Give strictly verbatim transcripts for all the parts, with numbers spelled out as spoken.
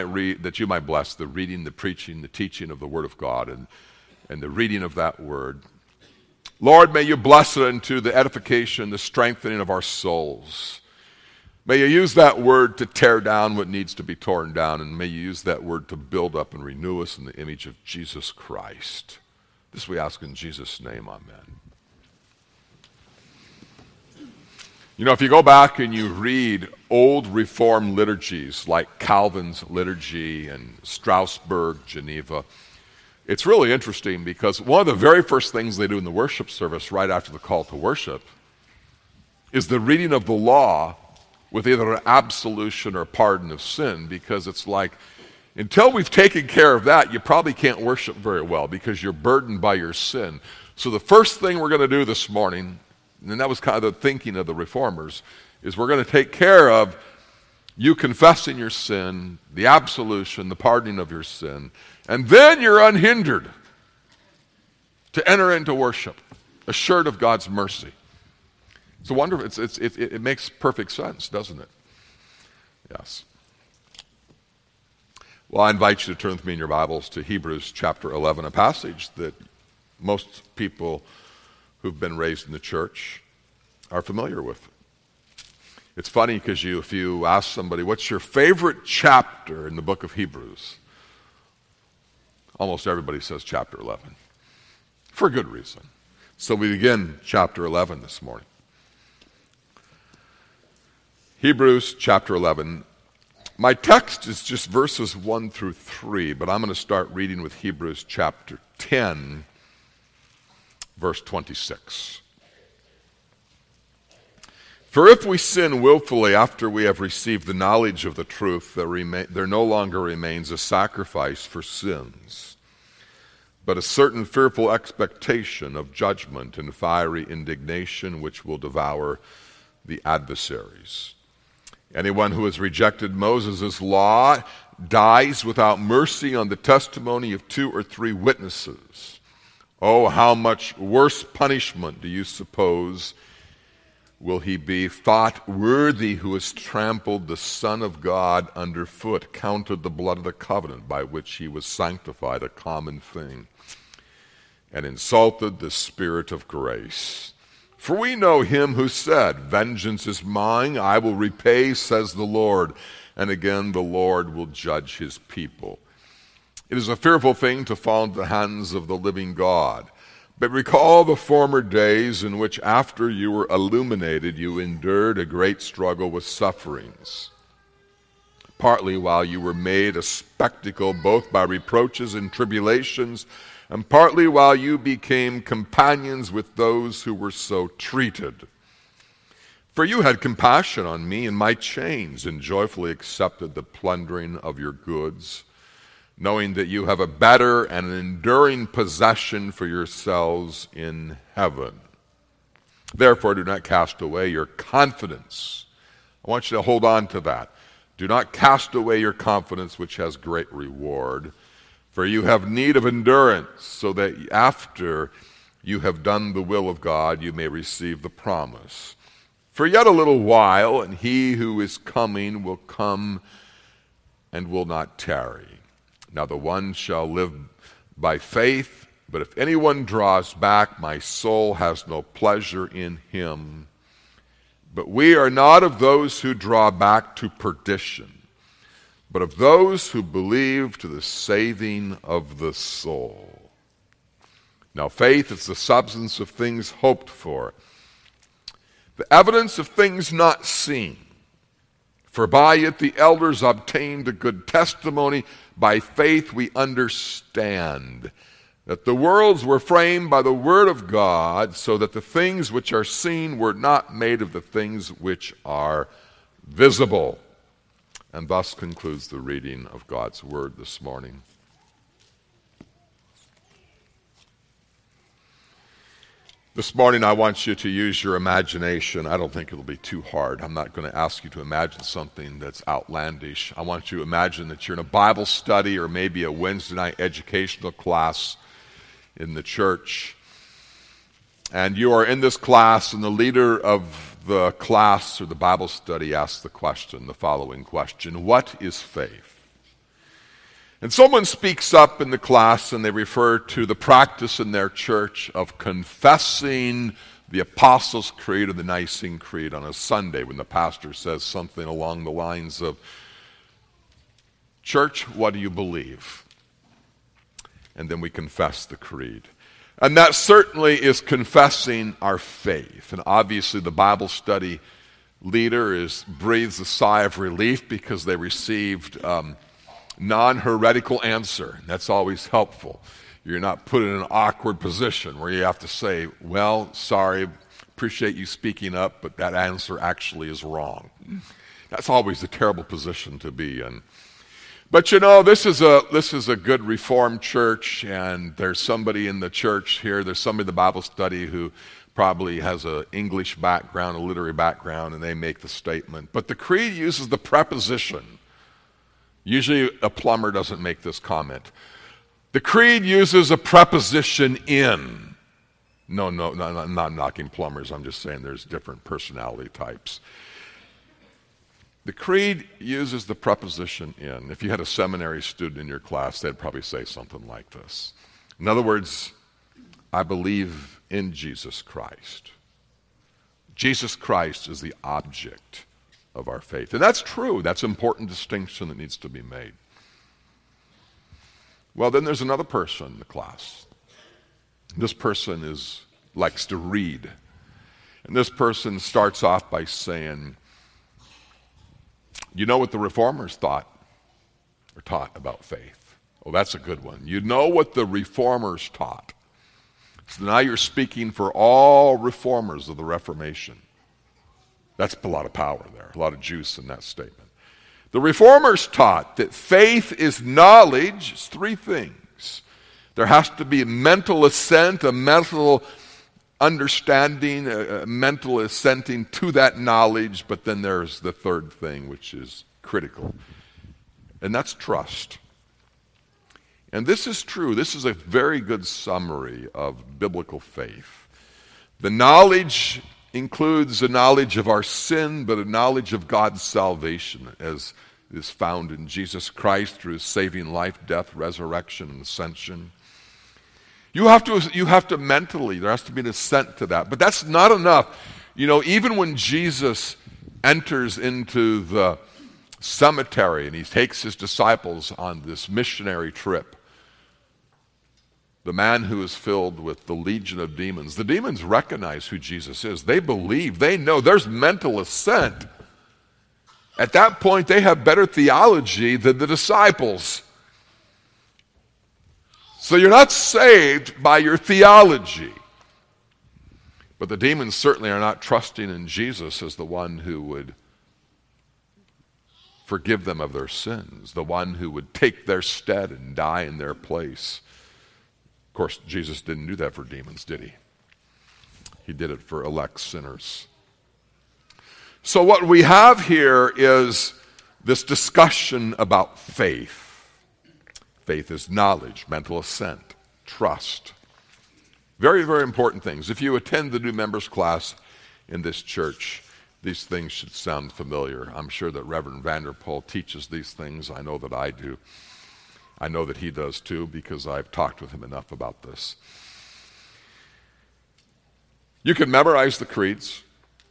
read, that you might bless the reading, the preaching, the teaching of the Word of God, and, and the reading of that Word. Lord, may you bless it unto the edification, the strengthening of our souls. May you use that Word to tear down what needs to be torn down, and may you use that Word to build up and renew us in the image of Jesus Christ. This we ask in Jesus' name, amen. You know, if you go back and you read old Reformed liturgies like Calvin's liturgy and Strasbourg, Geneva, it's really interesting because one of the very first things they do in the worship service right after the call to worship is the reading of the law with either an absolution or pardon of sin, because it's like, until we've taken care of that, you probably can't worship very well because you're burdened by your sin. So the first thing we're going to do this morning, and that was kind of the thinking of the Reformers, is we're going to take care of you confessing your sin, the absolution, the pardoning of your sin, and then you're unhindered to enter into worship, assured of God's mercy. It's a wonderful, it's, it's, it, it makes perfect sense, doesn't it? Yes. Well, I invite you to turn with me in your Bibles to Hebrews chapter eleven, a passage that most people who've been raised in the church are familiar with. It's funny because you, if you ask somebody, what's your favorite chapter in the book of Hebrews? Almost everybody says chapter eleven, for good reason. So we begin chapter eleven this morning. Hebrews chapter eleven. My text is just verses one through three, but I'm going to start reading with Hebrews chapter ten, verse twenty-six. For if we sin willfully after we have received the knowledge of the truth, there, remain, there no longer remains a sacrifice for sins, but a certain fearful expectation of judgment and fiery indignation which will devour the adversaries. Anyone who has rejected Moses' law dies without mercy on the testimony of two or three witnesses. Oh, how much worse punishment do you suppose will he be thought worthy who has trampled the Son of God underfoot, counted the blood of the covenant by which he was sanctified a common thing, and insulted the Spirit of grace? For we know him who said, vengeance is mine, I will repay, says the Lord. And again, the Lord will judge his people. It is a fearful thing to fall into the hands of the living God. But recall the former days in which after you were illuminated, you endured a great struggle with sufferings, partly while you were made a spectacle both by reproaches and tribulations, and partly while you became companions with those who were so treated. For you had compassion on me in my chains, and joyfully accepted the plundering of your goods, knowing that you have a better and an enduring possession for yourselves in heaven. Therefore, do not cast away your confidence. I want you to hold on to that. Do not cast away your confidence, which has great reward. For you have need of endurance, so that after you have done the will of God, you may receive the promise. For yet a little while, and he who is coming will come and will not tarry. Now the one shall live by faith, but if anyone draws back, my soul has no pleasure in him. But we are not of those who draw back to perdition, but of those who believe to the saving of the soul. Now faith is the substance of things hoped for, the evidence of things not seen. For by it the elders obtained a good testimony. By faith we understand that the worlds were framed by the word of God, so that the things which are seen were not made of the things which are visible. And thus concludes the reading of God's word this morning. This morning I want you to use your imagination. I don't think it'll be too hard. I'm not going to ask you to imagine something that's outlandish. I want you to imagine that you're in a Bible study or maybe a Wednesday night educational class in the church. And you are in this class, and the leader of the class or the Bible study asks the question, the following question: what is faith? And someone speaks up in the class and they refer to the practice in their church of confessing the Apostles' Creed or the Nicene Creed on a Sunday when the pastor says something along the lines of, "Church, what do you believe?" And then we confess the creed. And that certainly is confessing our faith. And obviously the Bible study leader is breathes a sigh of relief because they received um, non-heretical answer. That's always helpful. You're not put in an awkward position where you have to say, "Well, sorry, appreciate you speaking up, but that answer actually is wrong." That's always a terrible position to be in. But you know, this is a this is a good Reformed church, and there's somebody in the church here, there's somebody in the Bible study who probably has an English background, a literary background, and they make the statement. But the creed uses the preposition. Usually a plumber doesn't make this comment. The creed uses a preposition in. No, no, no, I'm not knocking plumbers. I'm just saying there's different personality types. The creed uses the preposition in. If you had a seminary student in your class, they'd probably say something like this. In other words, I believe in Jesus Christ. Jesus Christ is the object of our faith. And that's true. That's an important distinction that needs to be made. Well, then there's another person in the class. This person is likes to read. And this person starts off by saying, "You know what the Reformers thought or taught about faith?" Oh, that's a good one. You know what the Reformers taught. So now you're speaking for all Reformers of the Reformation. That's a lot of power there, a lot of juice in that statement. The Reformers taught that faith is knowledge. It's three things. There has to be a mental assent, a mental understanding, a, a mental assenting to that knowledge, but then there's the third thing, which is critical, and that's trust. And this is true. This is a very good summary of biblical faith. The knowledge includes a knowledge of our sin, but a knowledge of God's salvation, as is found in Jesus Christ through his saving life, death, resurrection, and ascension. You have to, you have to mentally, there has to be an assent to that. But that's not enough. You know, even when Jesus enters into the cemetery and he takes his disciples on this missionary trip, the man who is filled with the legion of demons, the demons recognize who Jesus is. They believe, they know, there's mental assent. At that point, they have better theology than the disciples. So you're not saved by your theology. But the demons certainly are not trusting in Jesus as the one who would forgive them of their sins, the one who would take their stead and die in their place. Of course, Jesus didn't do that for demons, did he? He did it for elect sinners. So what we have here is this discussion about faith. Faith is knowledge, mental assent, trust. Very, very important things. If you attend the new members class in this church, these things should sound familiar. I'm sure that Reverend Vanderpool teaches these things. I know that I do. I know that he does too, because I've talked with him enough about this. You can memorize the creeds.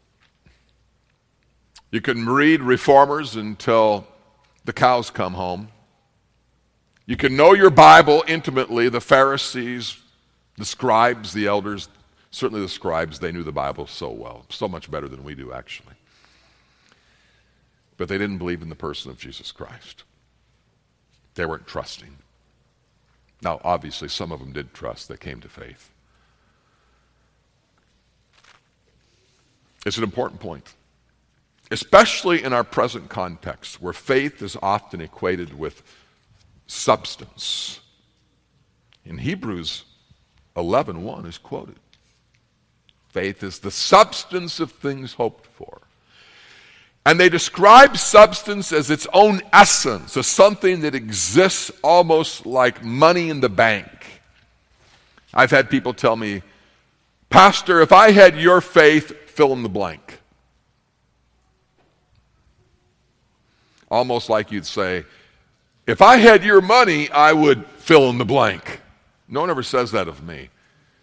You can read Reformers until the cows come home. You can know your Bible intimately. The Pharisees, the scribes, the elders, certainly the scribes, they knew the Bible so well, so much better than we do actually. But they didn't believe in the person of Jesus Christ. They weren't trusting. Now, obviously, some of them did trust. They came to faith. It's an important point, especially in our present context, where faith is often equated with substance. In Hebrews eleven one is quoted. Faith is the substance of things hoped for. And they describe substance as its own essence, as something that exists almost like money in the bank. I've had people tell me, "Pastor, if I had your faith, fill in the blank." Almost like you'd say, If I had your money, I would fill in the blank. No one ever says that of me.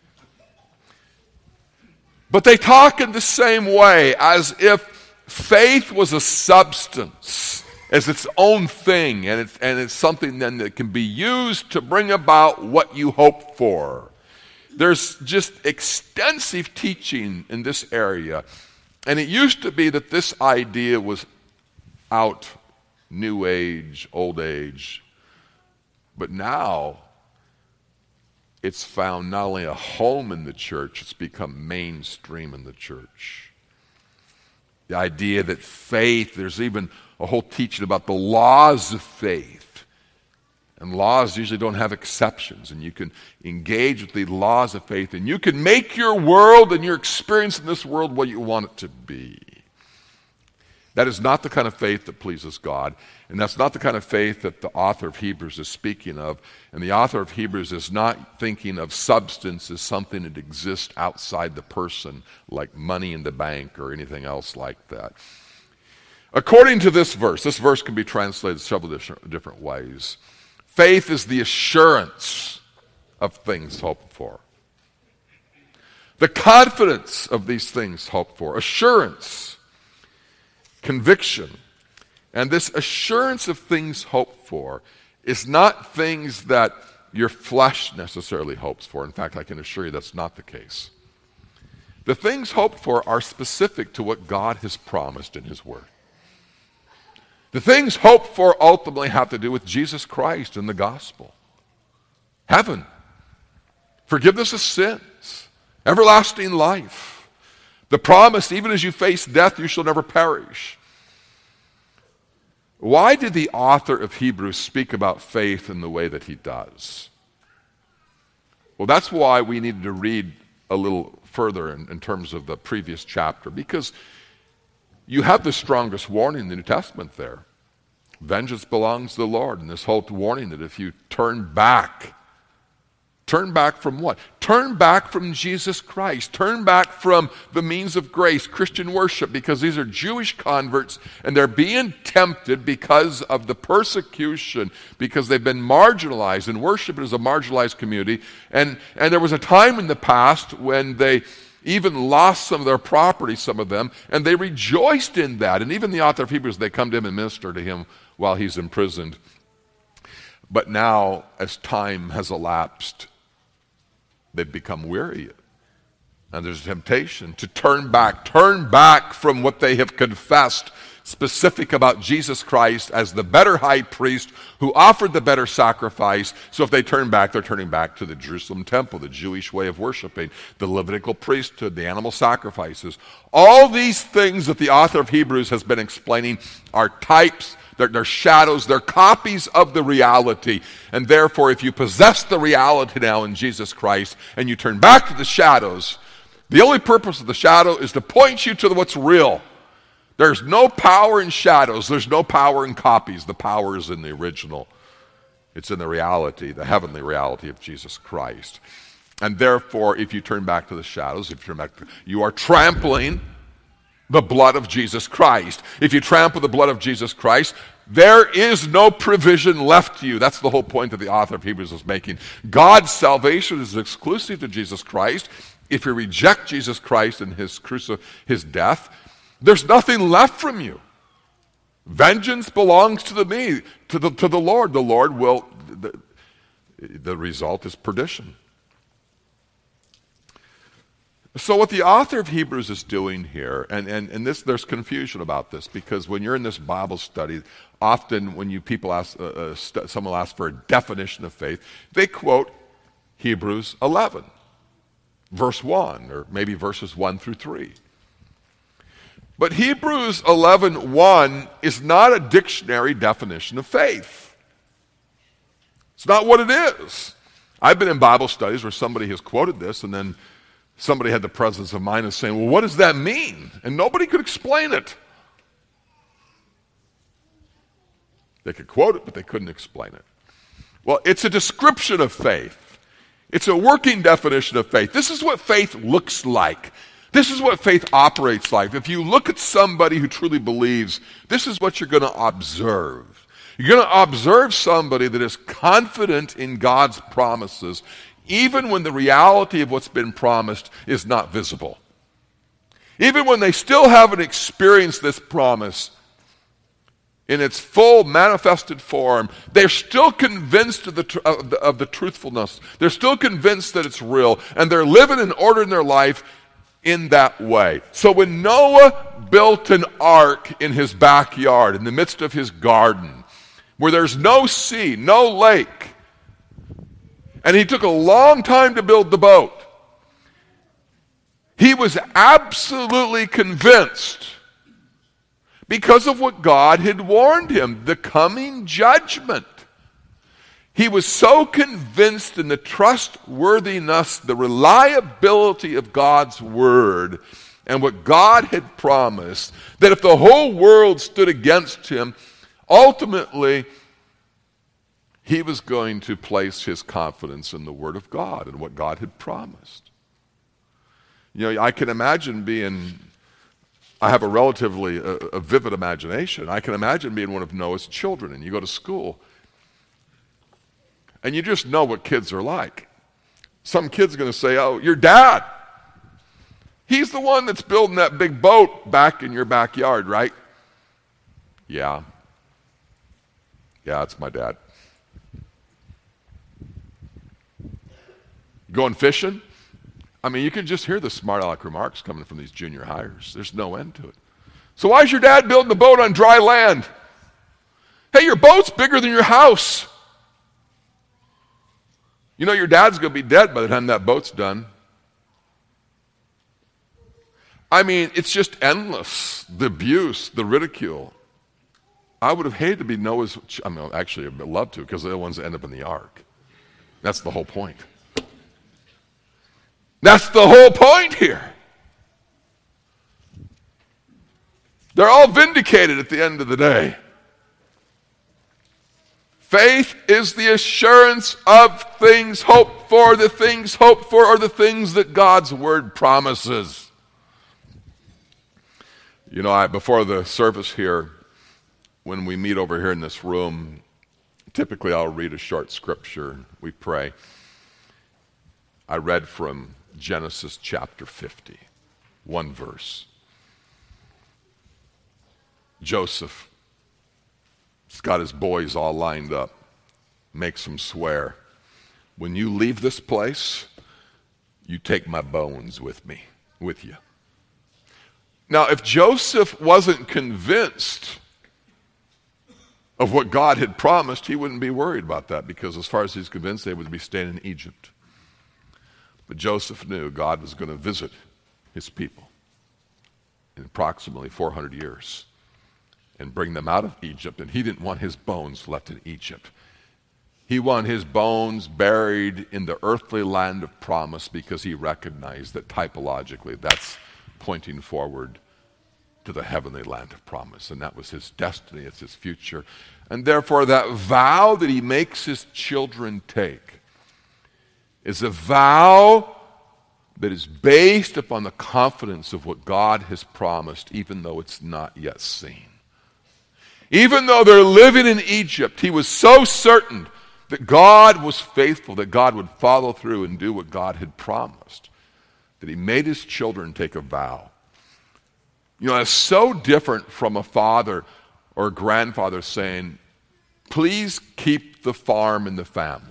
But they talk in the same way, as if faith was a substance, as its own thing, and it's, and it's something then that can be used to bring about what you hope for. There's just extensive teaching in this area. And it used to be that this idea was out, new age, old age. But now, it's found not only a home in the church, it's become mainstream in the church. The idea that faith, there's even a whole teaching about the laws of faith. And laws usually don't have exceptions, and you can engage with the laws of faith, and you can make your world and your experience in this world what you want it to be. That is not the kind of faith that pleases God, and that's not the kind of faith that the author of Hebrews is speaking of. And the author of Hebrews is not thinking of substance as something that exists outside the person, like money in the bank or anything else like that. According to this verse, this verse can be translated several different ways. Faith is the assurance of things hoped for. The confidence of these things hoped for. Assurance. Conviction. And this assurance of things hoped for is not things that your flesh necessarily hopes for. In fact, I can assure you that's not the case. The things hoped for are specific to what God has promised in His Word. The things hoped for ultimately have to do with Jesus Christ and the gospel. Heaven, forgiveness of sins, everlasting life, the promise, even as you face death, you shall never perish. Why did the author of Hebrews speak about faith in the way that he does? Well, that's why we needed to read a little further in, in terms of the previous chapter, because you have the strongest warning in the New Testament there. Vengeance belongs to the Lord, and this whole warning that if you turn back, turn back from what? Turn back from Jesus Christ. Turn back from the means of grace, Christian worship, because these are Jewish converts, and they're being tempted because of the persecution, because they've been marginalized, and worship is a marginalized community. And, and there was a time in the past when they even lost some of their property, some of them, and they rejoiced in that. And even the author of Hebrews, they come to him and minister to him while he's imprisoned. But now, as time has elapsed, they've become weary. And there's a temptation to turn back, turn back from what they have confessed, specific about Jesus Christ as the better high priest who offered the better sacrifice. So if they turn back, they're turning back to the Jerusalem temple, the Jewish way of worshiping, the Levitical priesthood, the animal sacrifices. All these things that the author of Hebrews has been explaining are types, they're, they're shadows, they're copies of the reality. And therefore, if you possess the reality now in Jesus Christ and you turn back to the shadows, the only purpose of the shadow is to point you to what's real. There's no power in shadows. There's no power in copies. The power is in the original. It's in the reality, the heavenly reality of Jesus Christ. And therefore, if you turn back to the shadows, if you turn back to, you are trampling the blood of Jesus Christ. If you trample the blood of Jesus Christ, there is no provision left to you. That's the whole point that the author of Hebrews is making. God's salvation is exclusive to Jesus Christ. If you reject Jesus Christ and his cruci- his death, there's nothing left from you. Vengeance belongs to the me, to the to the Lord. The Lord will. The, the result is perdition. So what the author of Hebrews is doing here, and, and, and this there's confusion about this, because when you're in this Bible study, often when you people ask, uh, uh, st- someone asks for a definition of faith, they quote Hebrews eleven, verse one, or maybe verses one through three. But Hebrews eleven one is not a dictionary definition of faith. It's not what it is. I've been in Bible studies where somebody has quoted this, and then somebody had the presence of mind of saying, well, what does that mean? And nobody could explain it. They could quote it, but they couldn't explain it. Well, it's a description of faith. It's a working definition of faith. This is what faith looks like. This is what faith operates like. If you look at somebody who truly believes, this is what you're going to observe. You're going to observe somebody that is confident in God's promises, even when the reality of what's been promised is not visible. Even when they still haven't experienced this promise in its full manifested form, they're still convinced of the, tr- of the, of the truthfulness. They're still convinced that it's real, and they're living and ordering their life in that way. So when Noah built an ark in his backyard, in the midst of his garden, where there's no sea, no lake, and he took a long time to build the boat, he was absolutely convinced, because of what God had warned him, the coming judgment. He was so convinced in the trustworthiness, the reliability of God's word and what God had promised, that if the whole world stood against him, ultimately he was going to place his confidence in the word of God and what God had promised. You know, I can imagine being... I have a relatively a, a vivid imagination. I can imagine being one of Noah's children, and you go to school, and you just know what kids are like. Some kid's going to say, oh, your dad, he's the one that's building that big boat back in your backyard, right? Yeah. Yeah, it's my dad. Going fishing? I mean, you can just hear the smart aleck remarks coming from these junior hires. There's no end to it. So why is your dad building a boat on dry land? Hey, your boat's bigger than your house. You know your dad's going to be dead by the time that boat's done. I mean, it's just endless. The abuse, the ridicule. I would have hated to be Noah's... I mean, actually, I'd love to, because they're the ones that end up in the ark. That's the whole point. That's the whole point here. They're all vindicated at the end of the day. Faith is the assurance of things hoped for. The things hoped for are the things that God's word promises. You know, I, before the service here, when we meet over here in this room, typically I'll read a short scripture. We pray. I read from Genesis chapter fifty, one verse. Joseph has got his boys all lined up, makes them swear, when you leave this place, you take my bones with me, with you. Now, if Joseph wasn't convinced of what God had promised, he wouldn't be worried about that, because as far as he's convinced, they would be staying in Egypt. But Joseph knew God was going to visit his people in approximately four hundred years and bring them out of Egypt. And he didn't want his bones left in Egypt. He wanted his bones buried in the earthly land of promise, because he recognized that typologically that's pointing forward to the heavenly land of promise. And that was his destiny, it's his future. And therefore that vow that he makes his children take is a vow that is based upon the confidence of what God has promised, even though it's not yet seen. Even though they're living in Egypt, he was so certain that God was faithful, that God would follow through and do what God had promised, that he made his children take a vow. You know, it's so different from a father or a grandfather saying, please keep the farm in the family.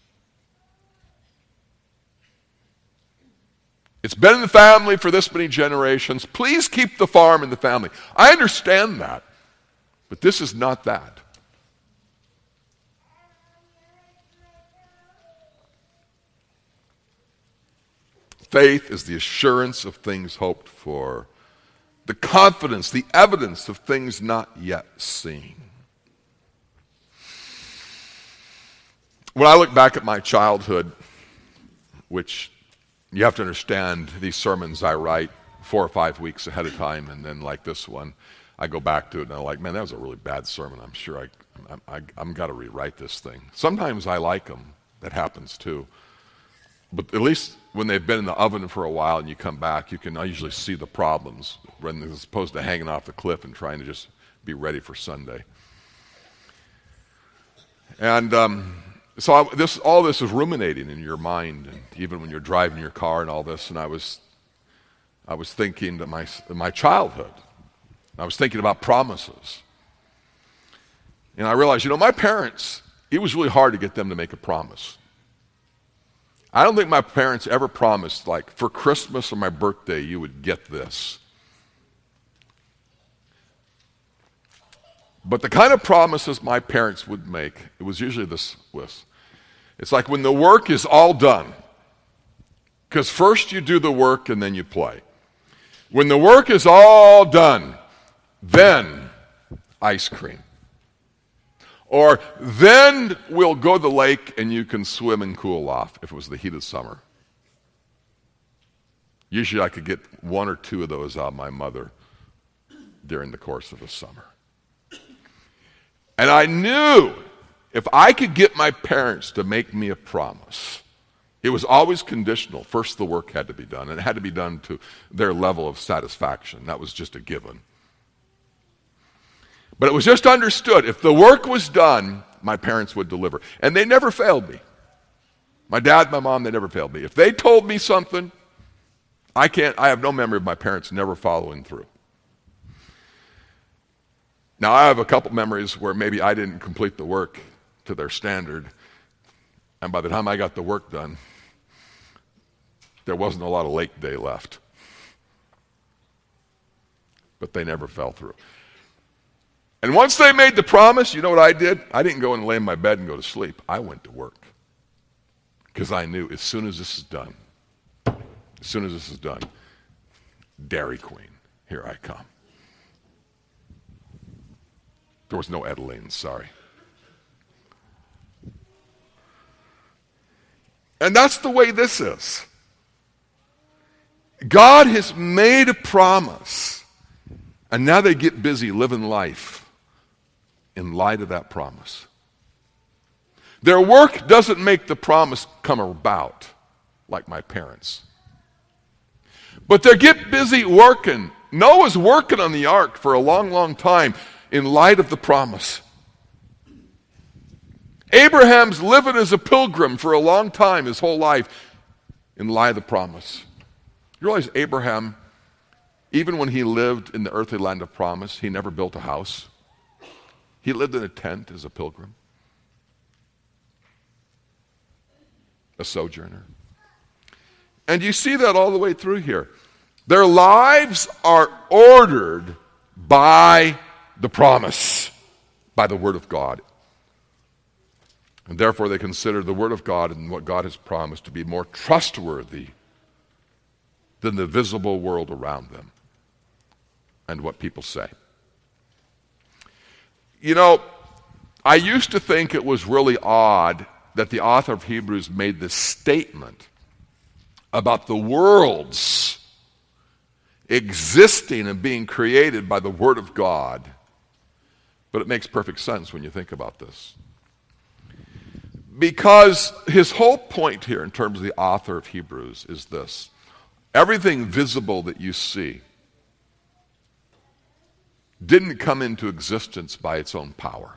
It's been in the family for this many generations. Please keep the farm in the family. I understand that, but this is not that. Faith is the assurance of things hoped for, the confidence, the evidence of things not yet seen. When I look back at my childhood, which you have to understand, these sermons I write four or five weeks ahead of time, and then like this one, I go back to it and I'm like, man, that was a really bad sermon. I'm sure I, I, I, I'm got to rewrite this thing. Sometimes I like them. That happens too. But at least when they've been in the oven for a while and you come back, you can usually see the problems, as opposed to hanging off the cliff and trying to just be ready for Sunday. And um, so I, this, all this is ruminating in your mind, and even when you're driving your car and all this. And I was, I was thinking to my my childhood. I was thinking about promises, and I realized, you know, my parents. It was really hard to get them to make a promise. I don't think my parents ever promised, like, for Christmas or my birthday, you would get this. But the kind of promises my parents would make, it was usually this was, it's like when the work is all done, because first you do the work and then you play. When the work is all done, then ice cream. Or then we'll go to the lake and you can swim and cool off if it was the heat of summer. Usually I could get one or two of those out of my mother during the course of the summer. And I knew if I could get my parents to make me a promise, it was always conditional. First the work had to be done, and it had to be done to their level of satisfaction. That was just a given. But it was just understood, if the work was done, my parents would deliver. And they never failed me. My dad, my mom, they never failed me. If they told me something, I can't, I have no memory of my parents never following through. Now, I have a couple memories where maybe I didn't complete the work to their standard, and by the time I got the work done, there wasn't a lot of lake day left. But they never fell through. And once they made the promise, you know what I did? I didn't go and lay in my bed and go to sleep. I went to work. Because I knew as soon as this is done, as soon as this is done, Dairy Queen, here I come. There was no Edeline, sorry. And that's the way this is. God has made a promise, and now they get busy living life in light of that promise. Their work doesn't make the promise come about, like my parents. But they get busy working. Noah's working on the ark for a long, long time in light of the promise. Abraham's living as a pilgrim for a long time, his whole life, in light of the promise. You realize Abraham, even when he lived in the earthly land of promise, he never built a house. He lived in a tent as a pilgrim, a sojourner. And you see that all the way through here. Their lives are ordered by the promise, by the Word of God. And therefore they consider the Word of God and what God has promised to be more trustworthy than the visible world around them and what people say. You know, I used to think it was really odd that the author of Hebrews made this statement about the worlds existing and being created by the Word of God. But it makes perfect sense when you think about this. Because his whole point here in terms of the author of Hebrews is this. Everything visible that you see didn't come into existence by its own power.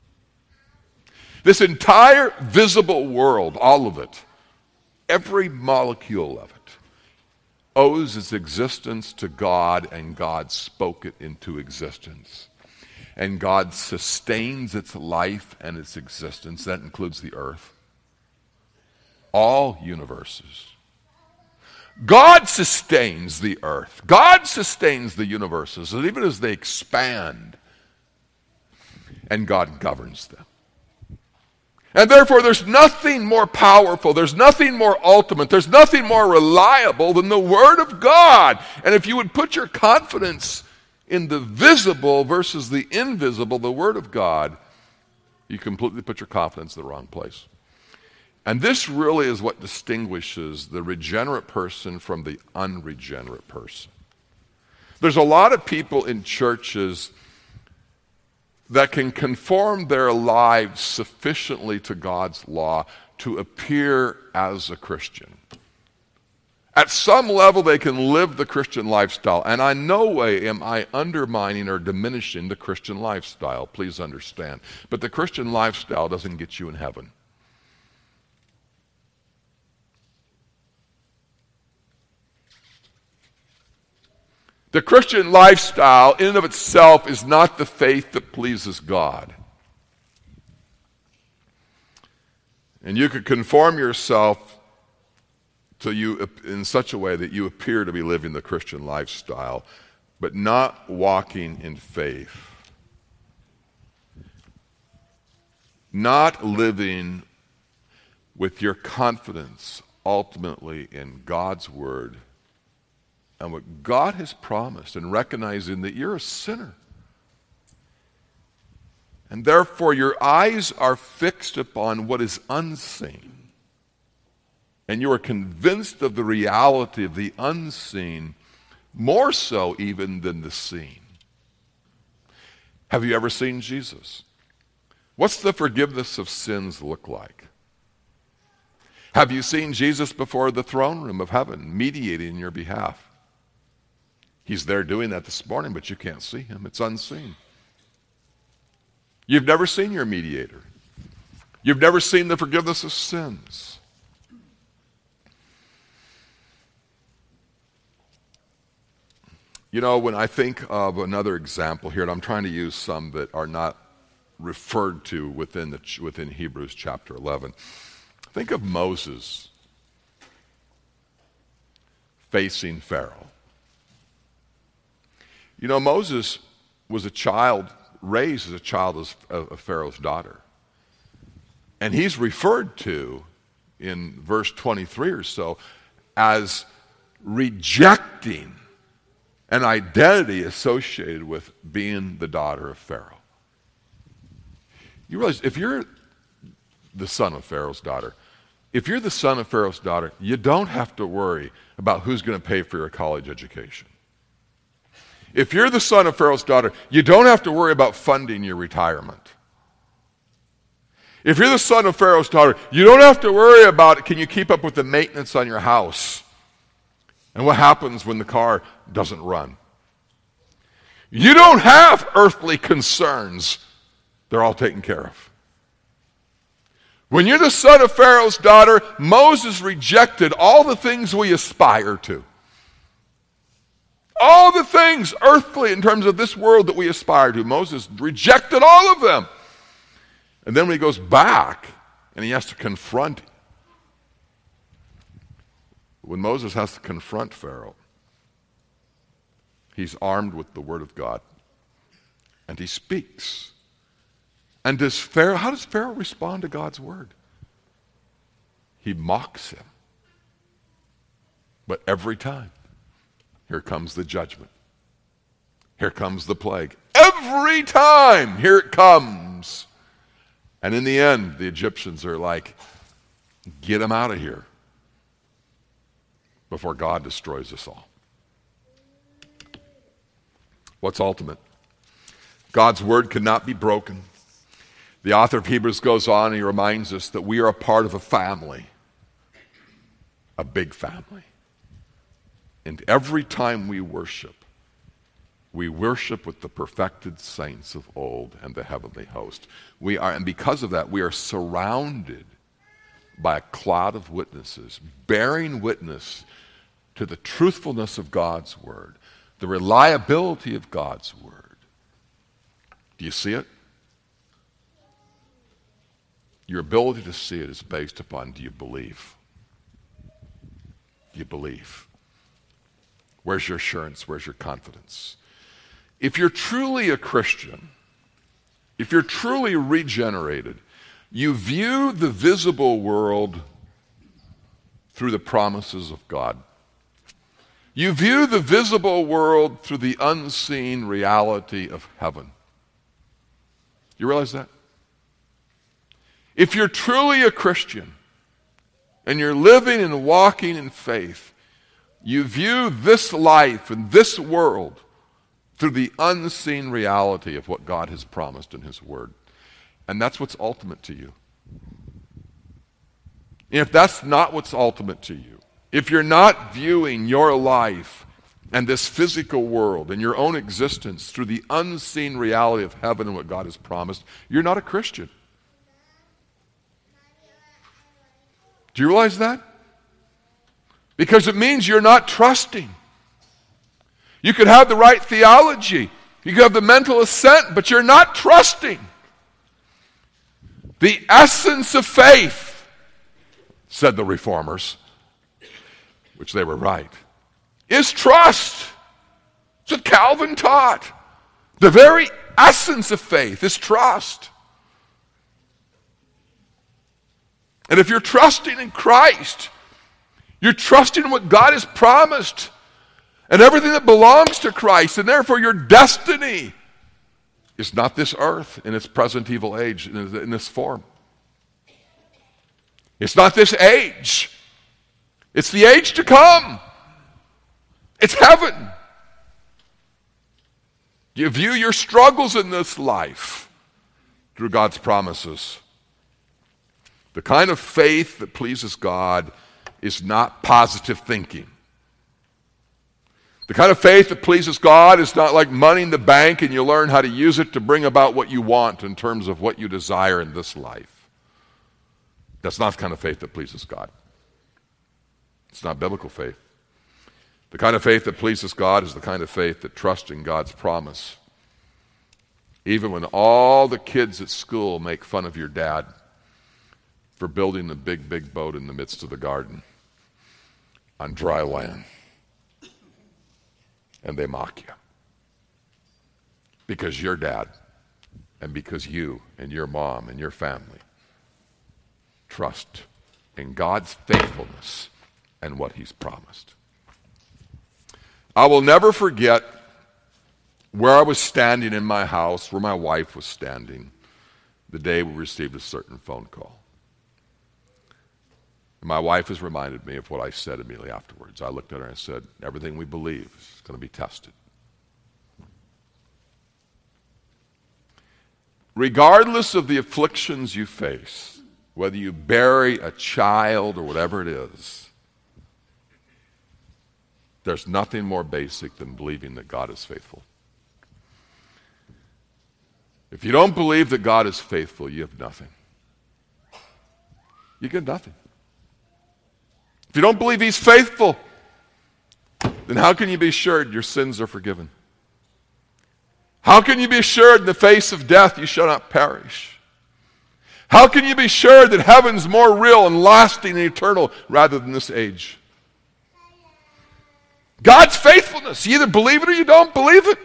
This entire visible world, all of it, every molecule of it, owes its existence to God, and God spoke it into existence. And God sustains its life and its existence. That includes the earth. All universes. God sustains the earth. God sustains the universes, and even as they expand, and God governs them. And therefore there's nothing more powerful, there's nothing more ultimate, there's nothing more reliable than the Word of God. And if you would put your confidence in the visible versus the invisible, the Word of God, you completely put your confidence in the wrong place. And this really is what distinguishes the regenerate person from the unregenerate person. There's a lot of people in churches that can conform their lives sufficiently to God's law to appear as a Christian. At some level, they can live the Christian lifestyle. And in no way am I undermining or diminishing the Christian lifestyle. Please understand. But the Christian lifestyle doesn't get you in heaven. The Christian lifestyle, in and of itself, is not the faith that pleases God. And you could conform yourself to you in such a way that you appear to be living the Christian lifestyle, but not walking in faith. Not living with your confidence ultimately in God's word and what God has promised, and recognizing that you're a sinner. And therefore your eyes are fixed upon what is unseen. And you are convinced of the reality of the unseen, more so even than the seen. Have you ever seen Jesus? What's the forgiveness of sins look like? Have you seen Jesus before the throne room of heaven, mediating in your behalf? He's there doing that this morning, but you can't see him. It's unseen. You've never seen your mediator. You've never seen the forgiveness of sins. You know, when I think of another example here, and I'm trying to use some that are not referred to within the within Hebrews chapter eleven, think of Moses facing Pharaoh. You know, Moses was a child, raised as a child of Pharaoh's daughter. And he's referred to in verse twenty-three or so as rejecting an identity associated with being the daughter of Pharaoh. You realize if you're the son of Pharaoh's daughter, if you're the son of Pharaoh's daughter, you don't have to worry about who's going to pay for your college education. If you're the son of Pharaoh's daughter, you don't have to worry about funding your retirement. If you're the son of Pharaoh's daughter, you don't have to worry about, can you keep up with the maintenance on your house? And what happens when the car doesn't run? You don't have earthly concerns. They're all taken care of. When you're the son of Pharaoh's daughter, Moses rejected all the things we aspire to. All the things earthly in terms of this world that we aspire to. Moses rejected all of them. And then when he goes back and he has to confront, when Moses has to confront Pharaoh, he's armed with the word of God. And he speaks. And does Pharaoh, how does Pharaoh respond to God's word? He mocks him. But every time, here comes the judgment. Here comes the plague. Every time, here it comes. And in the end, the Egyptians are like, get him out of here before God destroys us all. What's ultimate? God's word cannot be broken. The author of Hebrews goes on and he reminds us that we are a part of a family, a big family. And every time we worship, we worship with the perfected saints of old and the heavenly host. We are, and because of that, we are surrounded by a cloud of witnesses, bearing witness to the truthfulness of God's word, the reliability of God's word. Do you see it? Your ability to see it is based upon, do you believe? Do you believe? Where's your assurance? Where's your confidence? If you're truly a Christian, if you're truly regenerated, you view the visible world through the promises of God. You view the visible world through the unseen reality of heaven. You realize that? If you're truly a Christian and you're living and walking in faith, you view this life and this world through the unseen reality of what God has promised in his word. And that's what's ultimate to you. And if that's not what's ultimate to you, if you're not viewing your life and this physical world and your own existence through the unseen reality of heaven and what God has promised, you're not a Christian. Do you realize that? Because it means you're not trusting. You could have the right theology. You could have the mental assent, but you're not trusting. The essence of faith, said the reformers, which they were right, is trust. That's what Calvin taught. The very essence of faith is trust. And if you're trusting in Christ, you're trusting in what God has promised and everything that belongs to Christ, and therefore your destiny is not this earth in its present evil age, in this form. It's not this age. It's the age to come. It's heaven. You view your struggles in this life through God's promises. The kind of faith that pleases God is not positive thinking. The kind of faith that pleases God is not like money in the bank and you learn how to use it to bring about what you want in terms of what you desire in this life. That's not the kind of faith that pleases God. It's not biblical faith. The kind of faith that pleases God is the kind of faith that trusts in God's promise. Even when all the kids at school make fun of your dad for building the big, big boat in the midst of the garden on dry land. And they mock you. Because your dad, and because you and your mom and your family trust in God's faithfulness and what he's promised. I will never forget where I was standing in my house, where my wife was standing, the day we received a certain phone call. And my wife has reminded me of what I said immediately afterwards. I looked at her and I said, everything we believe is going to be tested. Regardless of the afflictions you face, whether you bury a child or whatever it is, there's nothing more basic than believing that God is faithful. If you don't believe that God is faithful, you have nothing. You get nothing. If you don't believe he's faithful, then how can you be assured your sins are forgiven? How can you be assured in the face of death you shall not perish? How can you be sure that heaven's more real and lasting and eternal rather than this age? God's faithfulness. You either believe it or you don't believe it.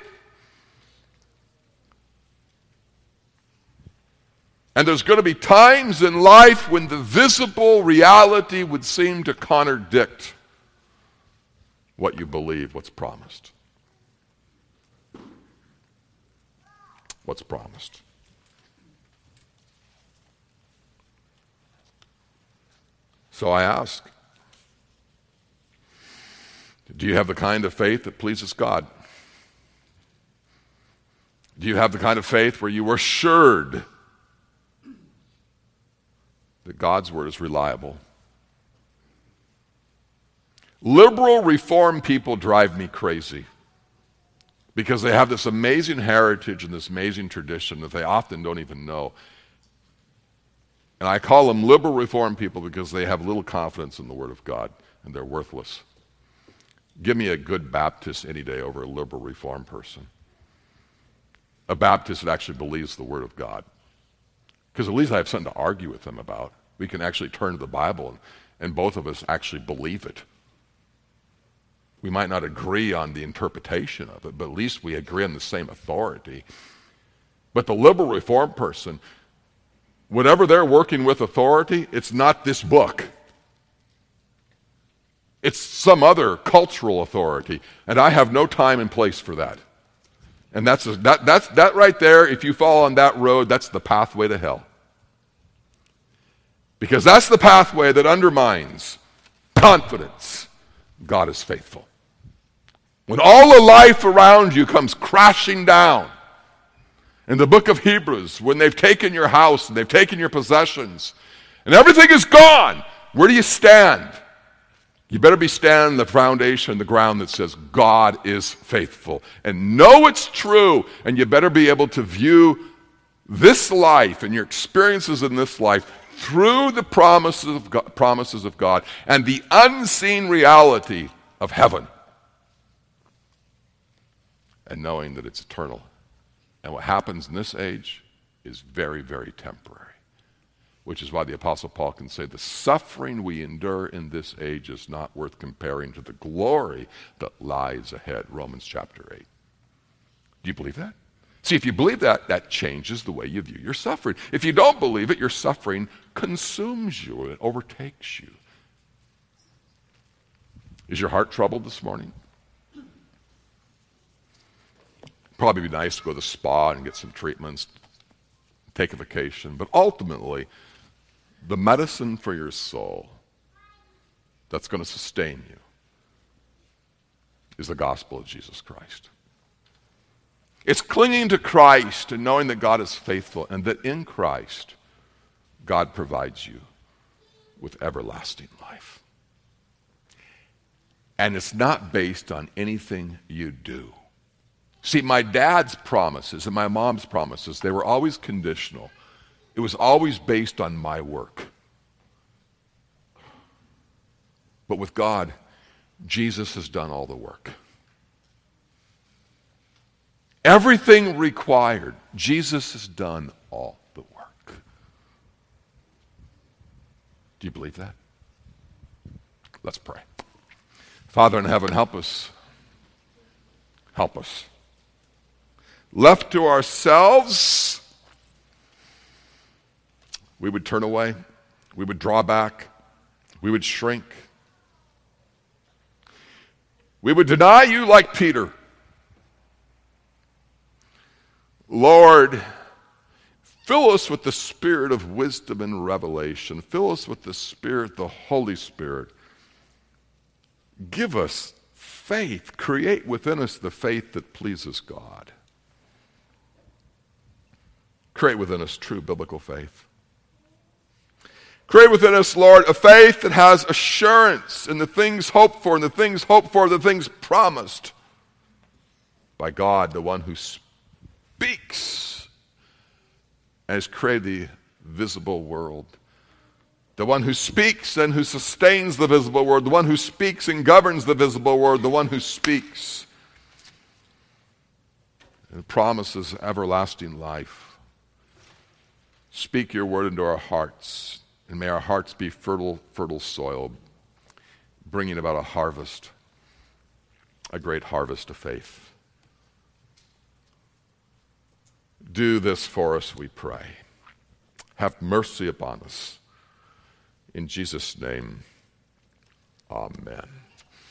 And there's going to be times in life when the visible reality would seem to contradict what you believe, what's promised. What's promised. So I ask, do you have the kind of faith that pleases God? Do you have the kind of faith where you are assured that God's word is reliable? Liberal reform people drive me crazy because they have this amazing heritage and this amazing tradition that they often don't even know. And I call them liberal reform people because they have little confidence in the word of God and they're worthless. Give me a good Baptist any day over a liberal reform person. A Baptist that actually believes the word of God. Because at least I have something to argue with them about. We can actually turn to the Bible and, and both of us actually believe it. We might not agree on the interpretation of it, but at least we agree on the same authority. But the liberal reform person, whenever they're working with authority, it's not this book. It's some other cultural authority, and I have no time and place for that. And that's a, that that's that right there. If you fall on that road, that's the pathway to hell. Because that's the pathway that undermines confidence. God is faithful. When all the life around you comes crashing down, in the book of Hebrews, when they've taken your house and they've taken your possessions, and everything is gone, where do you stand? You better be standing on the foundation, the ground that says God is faithful. And know it's true. And you better be able to view this life and your experiences in this life through the promises of God, promises of God and the unseen reality of heaven. And knowing that it's eternal. And what happens in this age is very, very temporary. Which is why the Apostle Paul can say the suffering we endure in this age is not worth comparing to the glory that lies ahead. Romans chapter eight. Do you believe that? See, if you believe that, that changes the way you view your suffering. If you don't believe it, your suffering consumes you and it overtakes you. Is your heart troubled this morning? Probably be nice to go to the spa and get some treatments, take a vacation, but ultimately, the medicine for your soul that's going to sustain you is the gospel of Jesus Christ. It's clinging to Christ and knowing that God is faithful and that in Christ, God provides you with everlasting life. And it's not based on anything you do. See, my dad's promises and my mom's promises, they were always conditional. It was always based on my work. But with God, Jesus has done all the work. Everything required, Jesus has done all the work. Do you believe that? Let's pray. Father in heaven, help us. Help us. Left to ourselves, we would turn away, we would draw back, we would shrink. We would deny you like Peter. Lord, fill us with the spirit of wisdom and revelation. Fill us with the Spirit, the Holy Spirit. Give us faith. Create within us the faith that pleases God. Create within us true biblical faith. Create within us, Lord, a faith that has assurance in the things hoped for and the things hoped for, the things promised by God, the one who speaks and has created the visible world. The one who speaks and who sustains the visible world. The one who speaks and governs the visible world. The one who speaks and promises everlasting life. Speak your word into our hearts. And may our hearts be fertile, fertile soil, bringing about a harvest, a great harvest of faith. Do this for us, we pray. Have mercy upon us. In Jesus' name, amen.